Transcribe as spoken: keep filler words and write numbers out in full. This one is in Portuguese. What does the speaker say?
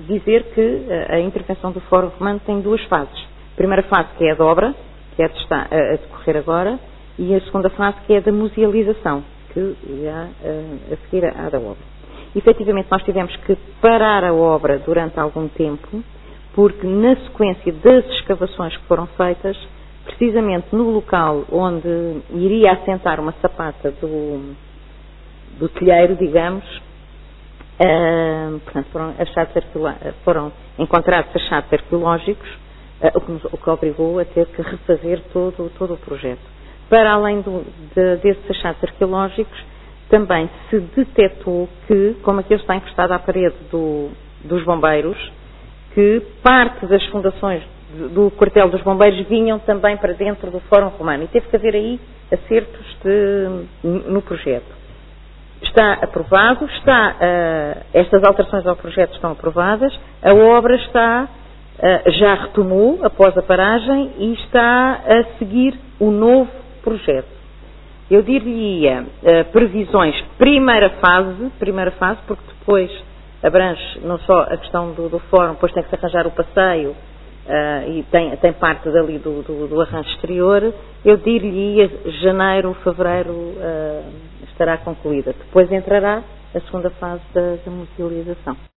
dizer que a intervenção do Fórum Romano tem duas fases. A primeira fase, que é a de obra, que é a, de estar, a decorrer agora, e a segunda fase, que é a da musealização, que irá a seguir à da obra. Efetivamente, nós tivemos que parar a obra durante algum tempo, porque na sequência das escavações que foram feitas, precisamente no local onde iria assentar uma sapata do, do telheiro, digamos, uh, portanto, foram, achados foram encontrados achados arqueológicos, uh, o, que nos, o que obrigou a ter que refazer todo, todo o projeto. Para além do, de, desses achados arqueológicos, também se detectou que, como aquilo está encostado à parede do, dos bombeiros, que parte das fundações do quartel dos bombeiros vinham também para dentro do Fórum Romano. E teve que haver aí acertos de, no projeto. Está aprovado, está, uh, estas alterações ao projeto estão aprovadas, a obra está, uh, já retomou após a paragem e está a seguir o novo projeto. Eu diria uh, previsões, primeira fase, primeira fase, porque depois abrange não só a questão do, do fórum, depois tem que se arranjar o passeio uh, e tem, tem parte dali do, do, do arranjo exterior. Eu diria janeiro, fevereiro uh, estará concluída. Depois entrará a segunda fase da, da musealização.